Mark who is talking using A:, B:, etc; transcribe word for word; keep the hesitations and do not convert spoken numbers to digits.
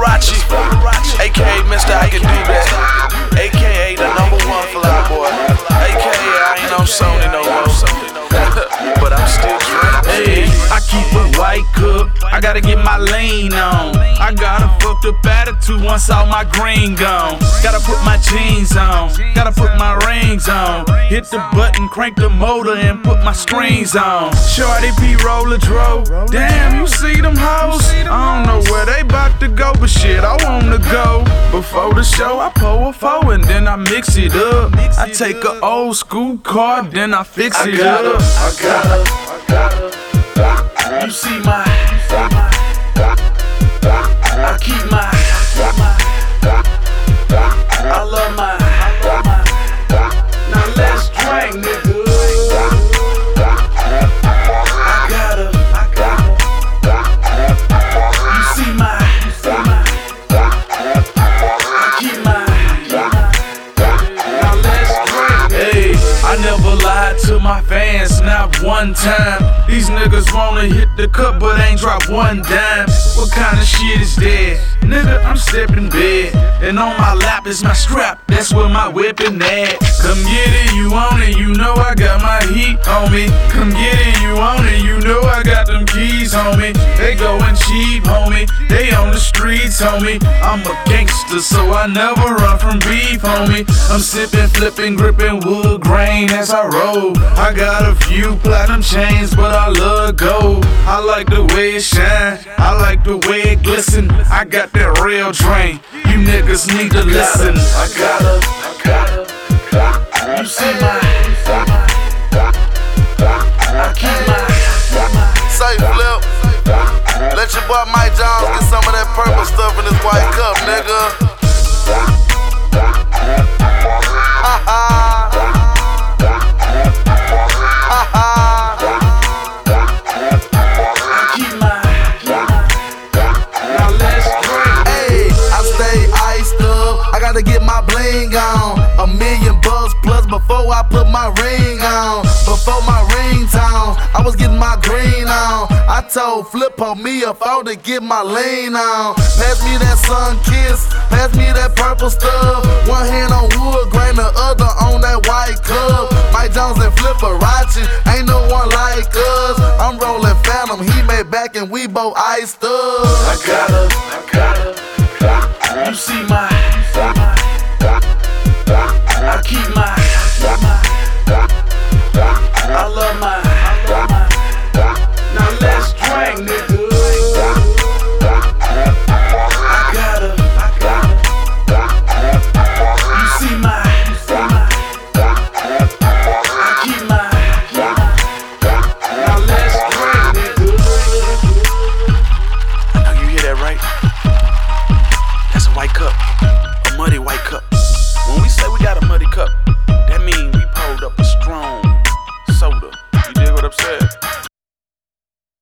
A: Fliperachi, A K A Mister I Can Do That, A K A the number one fly boy, A K A I ain't on Sony no more, but I'm still drinking.
B: Hey, I keep a white cup, I gotta get my lane on. I got a fucked up attitude once all my green gone. Gotta put my jeans on, gotta put my rings on. Hit the button, crank the motor, and put my screens on. Shorty P roller dro, damn, you see them hoes? I don't know where they bout to go, but shit, I wanna go. Before the show, I pour a four and then I mix it up. I take a old school car, then I fix it up.
A: I gotta, I gotta, you see my, I keep my, I love my, now let's drink, nigga. I gotta, I gotta, you see my, I keep my, now let's drink.
B: Hey, I never lied to my fans, not one time. These niggas wanna hit the cup but ain't drop one dime. What kind of shit is that? Nigga, I'm stepping bed, and on my lap is my strap, that's where my weapon at. Come get it, you want it, you know I got my heat on me. Come get it, you want it, you know I got them keys on me. They going cheap, homie, they on the streets, homie. I'm a gangster, so I never run from beef, homie. I'm sipping, flipping, gripping wood grain as I roll. I got a few platinum chains, but I love gold. I like the way it shine, I like the way it glisten. I got that real drain, you niggas need to listen.
A: I gotta, I gotta, you see my, I keep my.
C: Say Flip, let your boy Mike Jones get some of that purple stuff in his white cup, nigga. Ha ha. To get my bling on, a million bucks plus before I put my ring on. Before my ringtone, I was getting my green on. I told Flip on me a phone to get my lean on. Pass me that sun kiss, pass me that purple stuff. One hand on wood grain, the other on that white cup. Mike Jones and Fliperachi, ain't no one like us. I'm rolling Phantom, he made back and we both iced up.
A: I gotta, I gotta, you see my, I keep my, I love my, now let's drink, nigga. I gotta, I gotta, you see my, I keep my, now let's drink, nigga. I know you hear that, right? That's a white cup, a muddy white cup.